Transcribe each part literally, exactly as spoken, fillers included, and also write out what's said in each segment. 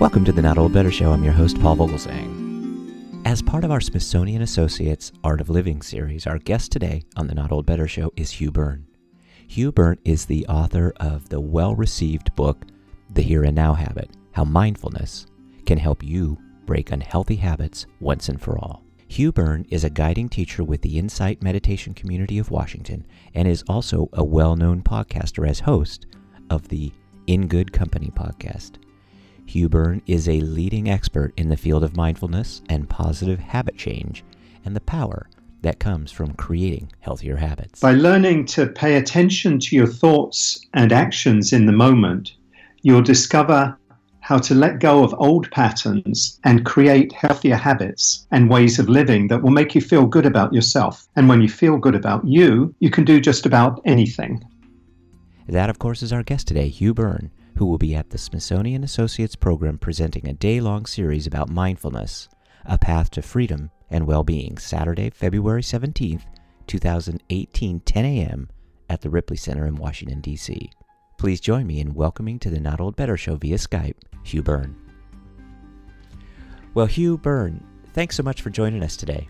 Welcome to the Not Old Better Show. I'm your host, Paul Vogelsang. As part of our Smithsonian Associates Art of Living series, our guest today on the Not Old Better Show is Hugh Byrne. Hugh Byrne is the author of the well-received book, The Here and Now Habit, How Mindfulness Can Help You Break Unhealthy Habits Once and For All. Hugh Byrne is a guiding teacher with the Insight Meditation Community of Washington and is also a well-known podcaster as host of the In Good Company podcast. Hugh Byrne is a leading expert in the field of mindfulness and positive habit change and the power that comes from creating healthier habits. By learning to pay attention to your thoughts and actions in the moment, you'll discover how to let go of old patterns and create healthier habits and ways of living that will make you feel good about yourself. And when you feel good about you, you can do just about anything. That, of course, is our guest today, Hugh Byrne, who will be at the Smithsonian Associates Program presenting a day-long series about mindfulness, A Path to Freedom and Well-Being, Saturday, February seventeenth, twenty eighteen, ten a.m. at the Ripley Center in Washington, D C Please join me in welcoming to the Not Old Better Show via Skype, Hugh Byrne. Well, Hugh Byrne, thanks so much for joining us today.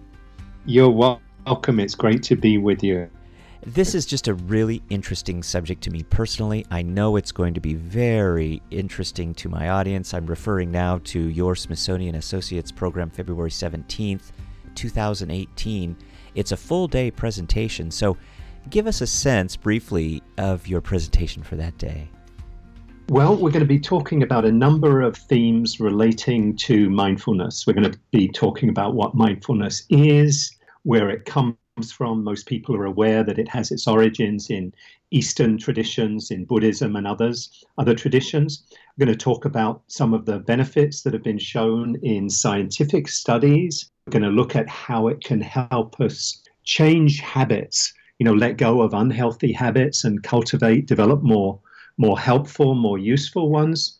You're welcome. It's great to be with you. This is just a really interesting subject to me personally. I know it's going to be very interesting to my audience. I'm referring now to your Smithsonian Associates Program, February seventeenth, twenty eighteen. It's a full-day presentation, so give us a sense, briefly, of your presentation for that day. Well, we're going to be talking about a number of themes relating to mindfulness. We're going to be talking about what mindfulness is, where it comes from. Most people are aware that it has its origins in Eastern traditions, in Buddhism and others, other traditions. We're going to talk about some of the benefits that have been shown in scientific studies. We're going to look at how it can help us change habits, you know, let go of unhealthy habits and cultivate, develop more, more helpful, more useful ones,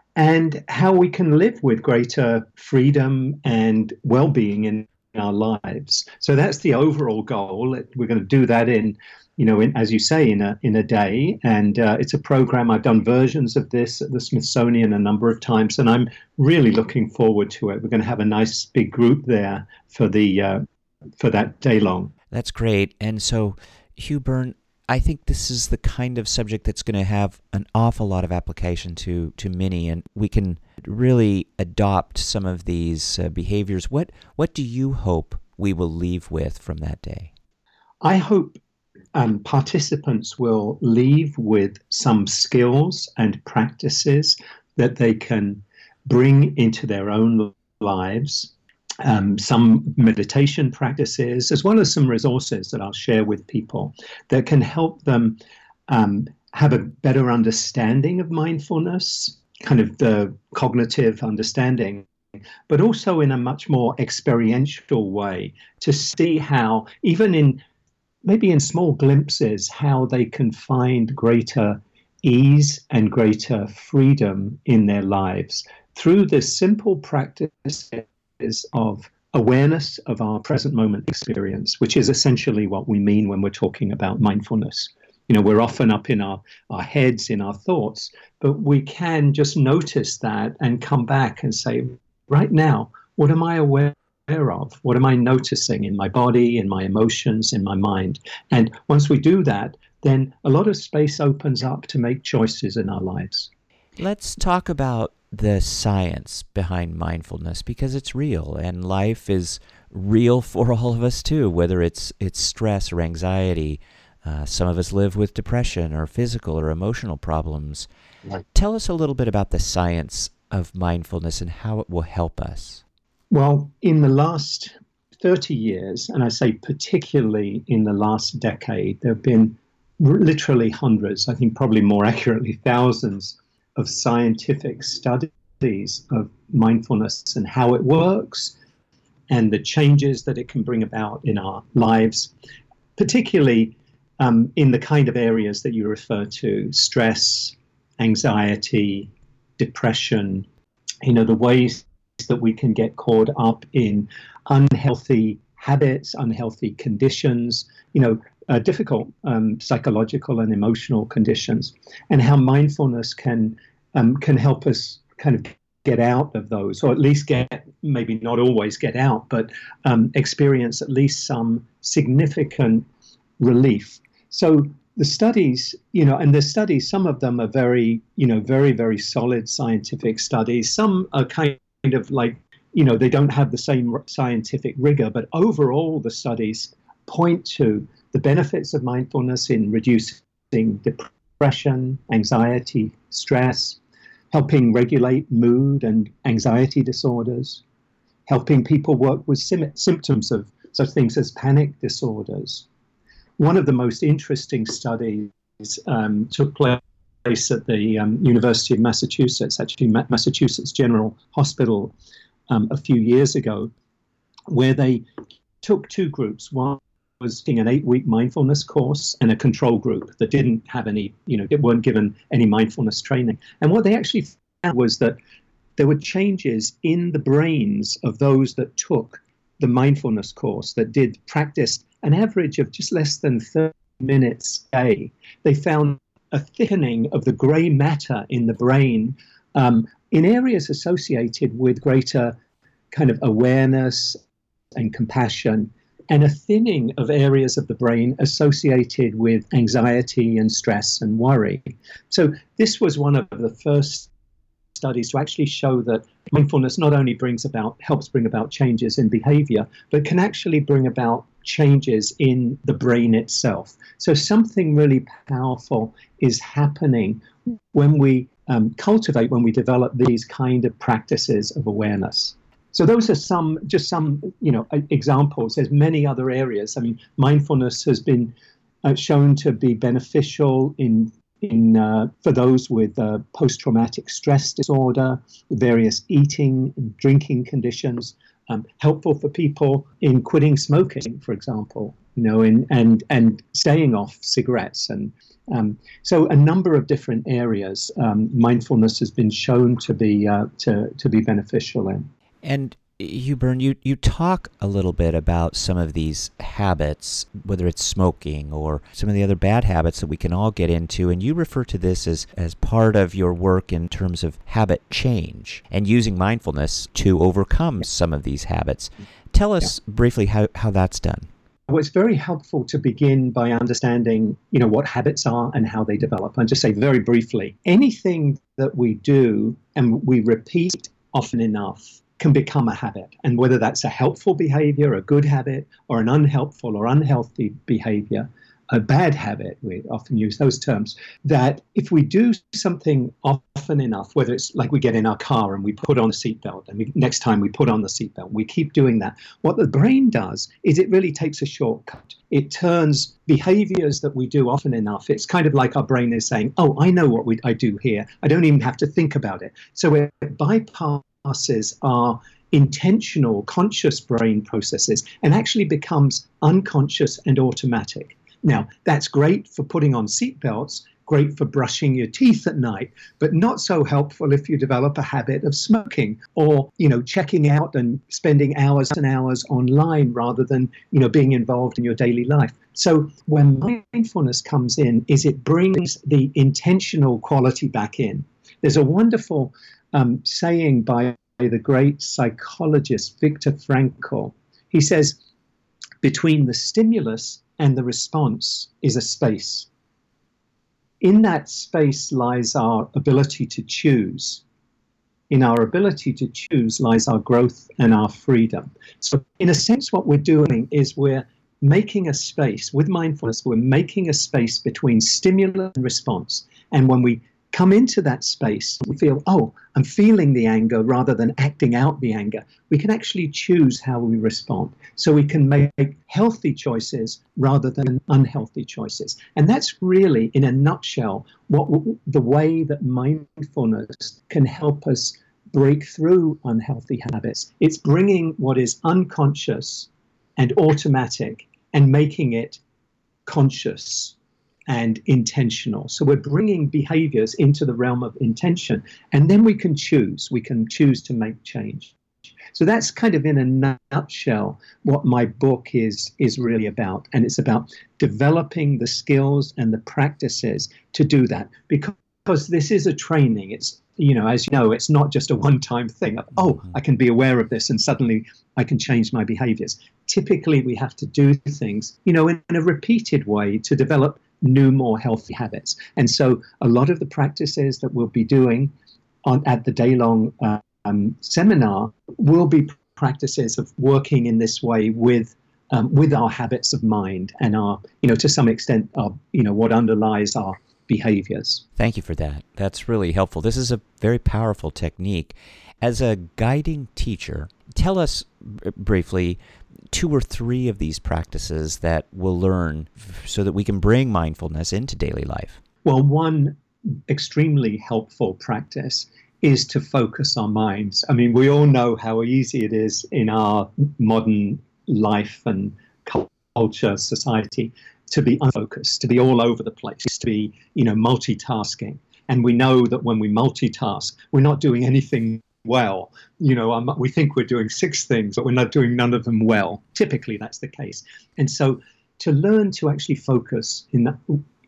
and how we can live with greater freedom and well-being in our lives. So that's the overall goal. We're going to do that in, you know, in, as you say, in a in a day. And uh, it's a program. I've done versions of this at the Smithsonian a number of times, and I'm really looking forward to it. We're going to have a nice big group there for the uh, for that day long. That's great. And so, Hugh Byrne, I think this is the kind of subject that's going to have an awful lot of application to to many, and we can really adopt some of these uh, behaviors. What what do you hope we will leave with from that day? I hope um, participants will leave with some skills and practices that they can bring into their own lives. Um, some meditation practices, as well as some resources that I'll share with people that can help them um, have a better understanding of mindfulness, kind of the cognitive understanding, but also in a much more experiential way to see how, even in maybe in small glimpses, how they can find greater ease and greater freedom in their lives through this simple practice of awareness of our present moment experience, which is essentially what we mean when we're talking about mindfulness. You know, we're often up in our, our heads, in our thoughts, but we can just notice that and come back and say, right now, what am I aware of? What am I noticing in my body, in my emotions, in my mind? And once we do that, then a lot of space opens up to make choices in our lives. Let's talk about the science behind mindfulness, because it's real, and life is real for all of us too, whether it's it's stress or anxiety. Uh, some of us live with depression or physical or emotional problems. Right. Tell us a little bit about the science of mindfulness and how it will help us. Well, in the last thirty years, and I say particularly in the last decade, there have been literally hundreds, I think probably more accurately thousands, of scientific studies of mindfulness and how it works and the changes that it can bring about in our lives, particularly um, in the kind of areas that you refer to: stress, anxiety, depression, you know, the ways that we can get caught up in unhealthy habits, unhealthy conditions, you know, uh, difficult um, psychological and emotional conditions, and how mindfulness can um, can help us kind of get out of those, or at least get, maybe not always get out, but um, experience at least some significant relief. So the studies, you know, and the studies, some of them are very, you know, very, very solid scientific studies. Some are kind of like, you know, they don't have the same scientific rigor, but overall the studies point to the benefits of mindfulness in reducing depression, anxiety, stress, helping regulate mood and anxiety disorders, helping people work with sim- symptoms of such things as panic disorders. One of the most interesting studies um, took place at the um, University of Massachusetts, actually Massachusetts General Hospital, um, a few years ago, where they took two groups. One was taking an eight-week mindfulness course and a control group that didn't have any, you know, it weren't given any mindfulness training. And what they actually found was that there were changes in the brains of those that took the mindfulness course, that did practice an average of just less than thirty minutes a day. They found a thickening of the gray matter in the brain um, in areas associated with greater kind of awareness and compassion, and a thinning of areas of the brain associated with anxiety and stress and worry. So this was one of the first studies to actually show that mindfulness not only brings about, helps bring about changes in behavior, but can actually bring about changes in the brain itself. So something really powerful is happening when we um, cultivate, when we develop these kind of practices of awareness. So those are some, just some, you know, examples. There's many other areas. I mean, mindfulness has been uh, shown to be beneficial in, in uh, for those with uh, post-traumatic stress disorder, various eating and drinking conditions. Um, helpful for people in quitting smoking, for example, you know, in, and and staying off cigarettes, and um, so a number of different areas um, mindfulness has been shown to be uh, to to be beneficial in. And Hubern, you, you talk a little bit about some of these habits, whether it's smoking or some of the other bad habits that we can all get into, and you refer to this as, as part of your work in terms of habit change and using mindfulness to overcome some of these habits. Tell us yeah. briefly how, how that's done. Well, it's very helpful to begin by understanding, you know, what habits are and how they develop. And just say very briefly, anything that we do and we repeat often enough can become a habit. And whether that's a helpful behavior, a good habit, or an unhelpful or unhealthy behavior, a bad habit, we often use those terms, that if we do something often enough, whether it's like we get in our car and we put on a seatbelt, and we, next time we put on the seatbelt, we keep doing that, what the brain does is it really takes a shortcut. It turns behaviors that we do often enough, it's kind of like our brain is saying, oh, I know what we, I do here. I don't even have to think about it. So it bypasses passes our intentional conscious brain processes and actually becomes unconscious and automatic. Now, that's great for putting on seatbelts, great for brushing your teeth at night, but not so helpful if you develop a habit of smoking or, you know, checking out and spending hours and hours online rather than, you know, being involved in your daily life. So when mindfulness comes in, is it brings the intentional quality back in. There's a wonderful Um, saying by the great psychologist Viktor Frankl. He says, between the stimulus and the response is a space. In that space lies our ability to choose. In our ability to choose lies our growth and our freedom. So in a sense, what we're doing is we're making a space. With mindfulness, we're making a space between stimulus and response. And when we come into that space, we feel, oh, I'm feeling the anger rather than acting out the anger. We can actually choose how we respond. So we can make healthy choices rather than unhealthy choices. And that's really, in a nutshell, what the way that mindfulness can help us break through unhealthy habits. It's bringing what is unconscious and automatic and making it conscious and intentional. So we're bringing behaviors into the realm of intention, and then we can choose. We can choose to make change. So that's kind of in a nutshell what my book is is really about. And it's about developing the skills and the practices to do that. Because because this is a training. It's, you know, as you know, it's not just a one-time thing. Oh, I can be aware of this and suddenly I can change my behaviors. Typically, we have to do things, you know, in, in a repeated way to develop new, more healthy habits. And so a lot of the practices that we'll be doing on at the day-long uh, um, seminar will be practices of working in this way with um, with our habits of mind and our, you know, to some extent, our, you know, what underlies our behaviors. Thank you for that. That's really helpful. This is a very powerful technique. As a guiding teacher, tell us b- briefly two or three of these practices that we'll learn f- so that we can bring mindfulness into daily life. Well, one extremely helpful practice is to focus our minds. I mean, we all know how easy it is in our modern life and culture, society, to be unfocused, to be all over the place, to be, you know, multitasking. And we know that when we multitask, we're not doing anything well. You know, um, we think we're doing six things, but we're not doing none of them well. Typically, that's the case. And so to learn to actually focus in that,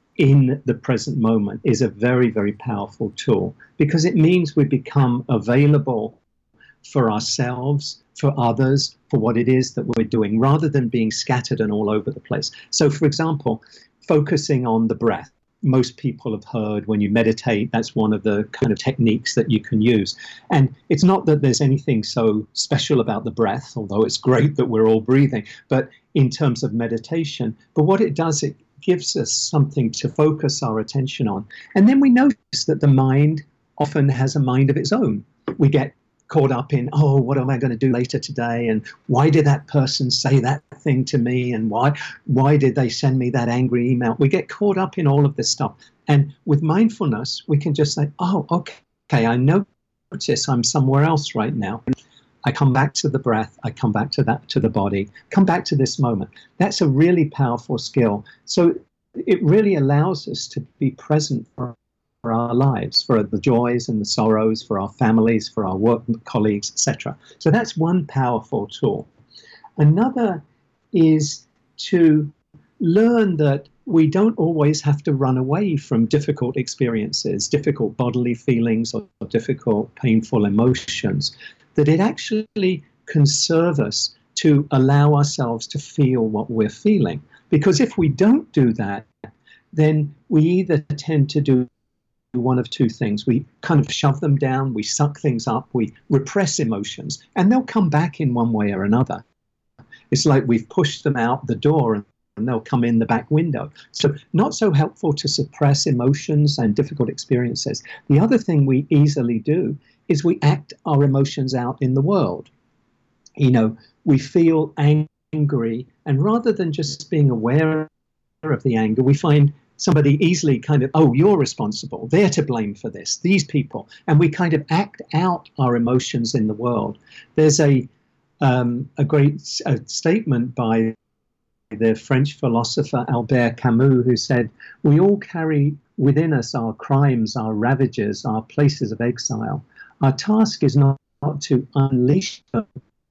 in the present moment is a very, very powerful tool, because it means we become available for ourselves, for others, for what it is that we're doing, rather than being scattered and all over the place. So, for example, focusing on the breath. Most people have heard when you meditate, that's one of the kind of techniques that you can use. And it's not that there's anything so special about the breath, although it's great that we're all breathing, but in terms of meditation. But what it does, it gives us something to focus our attention on. And then we notice that the mind often has a mind of its own. We get caught up in, oh, what am I going to do later today? And why did that person say that thing to me? And why why did they send me that angry email? We get caught up in all of this stuff. And with mindfulness, we can just say, oh, okay, okay, I notice I'm somewhere else right now. I come back to the breath. I come back to that, to the body, come back to this moment. That's a really powerful skill. So it really allows us to be present for for our lives, for the joys and the sorrows, for our families, for our work colleagues, et cetera. So that's one powerful tool. Another is to learn that we don't always have to run away from difficult experiences, difficult bodily feelings, or difficult, painful emotions, that it actually can serve us to allow ourselves to feel what we're feeling. Because if we don't do that, then we either tend to do one of two things. We kind of shove them down, we suck things up, we repress emotions, and they'll come back in one way or another. It's like we've pushed them out the door and they'll come in the back window. So not so helpful to suppress emotions and difficult experiences. The other thing we easily do is we act our emotions out in the world. You know, we feel angry, and rather than just being aware of the anger, we find somebody easily kind of, oh, you're responsible, they're to blame for this, these people. And we kind of act out our emotions in the world. There's a um, a great uh, statement by the French philosopher Albert Camus, who said, we all carry within us our crimes, our ravages, our places of exile. Our task is not, not to unleash them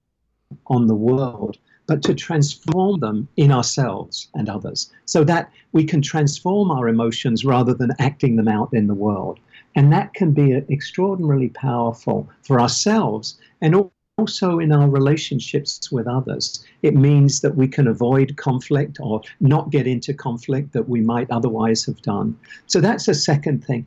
on the world, but to transform them in ourselves and others, so that we can transform our emotions rather than acting them out in the world. And that can be extraordinarily powerful for ourselves and also in our relationships with others. It means that we can avoid conflict or not get into conflict that we might otherwise have done. So that's a second thing.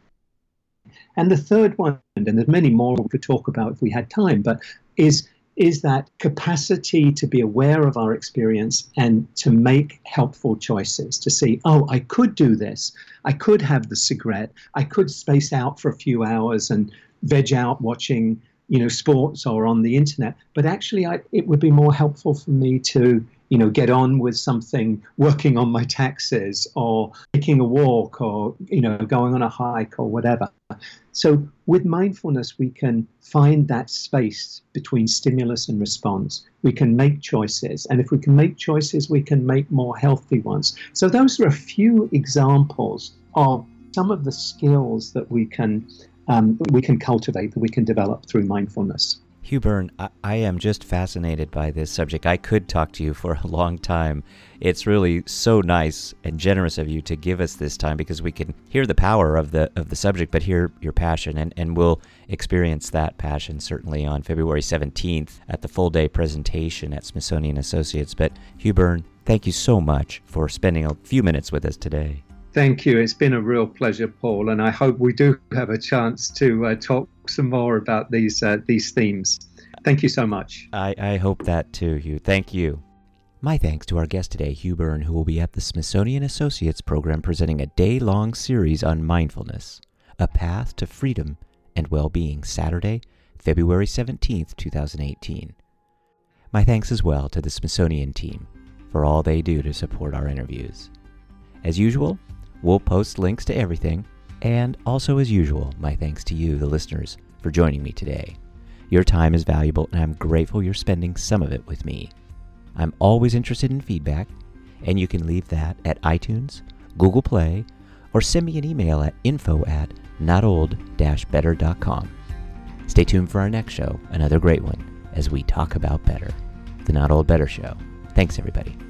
And the third one, and there's many more we could talk about if we had time, but is is that capacity to be aware of our experience and to make helpful choices, to see, oh, I could do this. I could have the cigarette. I could space out for a few hours and veg out watching, you know, sports or on the internet. But actually, I, it would be more helpful for me to, you know, get on with something, working on my taxes or taking a walk or, you know, going on a hike or whatever. So with mindfulness, we can find that space between stimulus and response. We can make choices. And if we can make choices, we can make more healthy ones. So those are a few examples of some of the skills that we can um, we can cultivate, that we can develop through mindfulness. Hugh Byrne, I, I am just fascinated by this subject. I could talk to you for a long time. It's really so nice and generous of you to give us this time because we can hear the power of the of the subject, but hear your passion, and, and we'll experience that passion certainly on February seventeenth at the full-day presentation at Smithsonian Associates. But Hugh Byrne, thank you so much for spending a few minutes with us today. Thank you. It's been a real pleasure, Paul, and I hope we do have a chance to uh, talk some more about these uh, these themes. Thank you so much. I, I hope that too, Hugh. Thank you. My thanks to our guest today, Hugh Byrne, who will be at the Smithsonian Associates program presenting a day-long series on mindfulness, A Path to Freedom and Well-Being, Saturday, February seventeenth, twenty eighteen. My thanks as well to the Smithsonian team for all they do to support our interviews. As usual, we'll post links to everything, and also as usual, my thanks to you, the listeners, for joining me today. Your time is valuable, and I'm grateful you're spending some of it with me. I'm always interested in feedback, and you can leave that at iTunes, Google Play, or send me an email at info at not old dash better dot com. Stay tuned for our next show, another great one, as we talk about better. The Not Old Better Show. Thanks, everybody.